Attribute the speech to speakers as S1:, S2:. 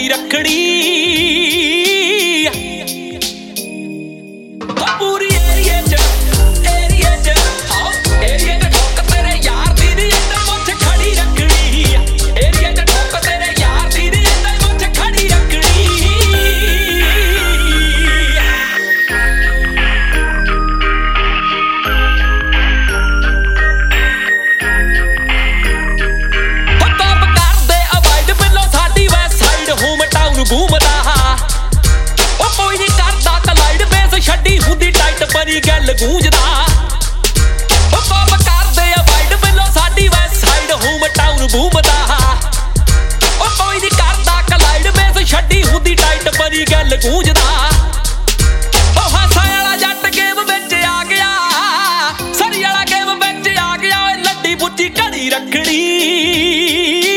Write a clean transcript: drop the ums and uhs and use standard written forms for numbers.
S1: ਘੜੀ ਰੱਖੜੀ ਪੂਰੀ ਏਰੀਏ ਚ ਏਰੀਏ ਚ ਠੋਕ ਤੇਰੇ ਯਾਰ ਦੀ ਨੀ ਏਦਾਂ ਮੁੱਛ ਖੜੀ ਰੱਖੜੀ ਏਰੀਏ ਚ ਠੋਕ ਤੇਰੇ ਯਾਰ ਦੀ ਨੀ ਏਦਾਂ ਮੁੱਛ ਖੜੀ ਰੱਖੜੀ ਕੰਮ ਕਰਦੇ ਅਵਾਇਡ ਬਿੱਲੋ ਸਾਡੀ ਵੈਸਟ ਸਾਈਡ ਹੋਮ ਟਾਊਨ ਘੁੰਮਦਾ ਉਹ ਕੋਈ ਨੀ ਕਰਦਾ ਕਲਾਈਡ ਬੇਸ ਛੱਡੀ ਹੁੰਦੀ ਟਾਈਟ ਬਣੀ ਗੱਲ ਗੂੰਜਦਾ ਉਹ ਕੰਮ ਕਰਦੇ ਅਵਾਇਡ ਬਿੱਲੋ ਸਾਡੀ ਵੈਸਟ ਸਾਈਡ ਹੋਮ ਟਾਊਨ ਘੁੰਮਦਾ ਉਹ ਕੋਈ ਨੀ ਕਰਦਾ ਕਲਾਈਡ ਬੇਸ ਛੱਡੀ ਹੁੰਦੀ ਟਾਈਟ ਬਣੀ ਗੱਲ ਗੂੰਜਦਾ ਉਹ ਹਾਸਾ ਵਾਲਾ ਜੱਟ ਗੇਮ ਵਿੱਚ ਆ ਗਿਆ ਸਰੀ ਵਾਲਾ ਗੇਮ ਵਿੱਚ ਆ ਗਿਆ ਓਏ ਲੱਡੀ ਬੁੱਚੀ ਘੜੀ ਰੱਖੜੀ